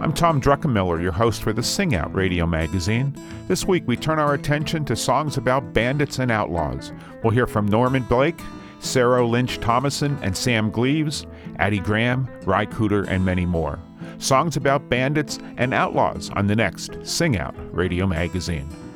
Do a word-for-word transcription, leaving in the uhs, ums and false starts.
I'm Tom Druckenmiller, your host for the Sing Out radio magazine. This week we turn our attention to songs about bandits and outlaws. We'll hear from Norman Blake, Sarah Lynch Thomason and Sam Gleaves, Addie Graham, Ry Cooder, and many more. Songs about bandits and outlaws on the next Sing Out radio magazine.